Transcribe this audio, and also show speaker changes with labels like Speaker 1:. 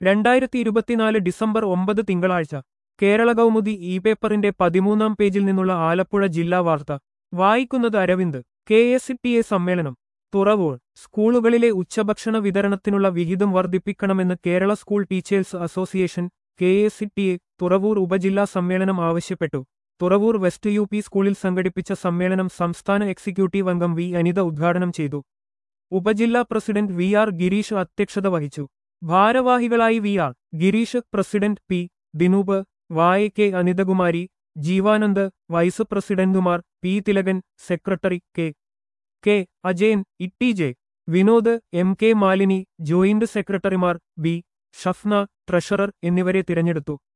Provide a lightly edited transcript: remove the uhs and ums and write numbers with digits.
Speaker 1: 2024 December 9 തിങ്കളാഴ്ച Kerala Kaumudi E പേപ്പറിന്റെ 13-ാം പേജിൽ നിന്നുള്ള ആലപ്പുഴ ജില്ലാ വാർത്ത വായിക്കുന്നത് അരവിന്ദ്. KSTA സമ്മേളനം തുറവൂർ. സ്കൂളുകളിലെ ഉച്ചഭക്ഷണ വിതരണത്തിനുള്ള വിഹിതം വർദ്ധിപ്പിക്കണമെന്ന് Kerala school teachers association KSTA Thuravoor ഉപജില്ലാ സമ്മേളനം ആവശ്യപ്പെട്ടു. തുറവൂർ വെസ്റ്റ് UP സ്കൂളിൽ സംഘടിപ്പിച്ച സമ്മേളനം സംസ്ഥാന എക്സിക്യൂട്ടീവ് അംഗം വി. അനിത ഉദ്ഘാടനം ചെയ്തു. ഉപജില്ലാ പ്രസിഡന്റ് VR ഗിരീഷ് അധ്യക്ഷത വഹിച്ചു. ഭാരവാഹികളായി VR Girish, president P. Dinoop, YK Anithakumari, Jeevanand, vice പ്രസിഡന്റുമാർ P. Thilakan, secretary K. Ajayan, ITJ Vinod, MK Malini, joint സെക്രട്ടറിമാർ B. ഷഫ്ന, ട്രഷറർ എന്നിവരെ തിരഞ്ഞെടുത്തു.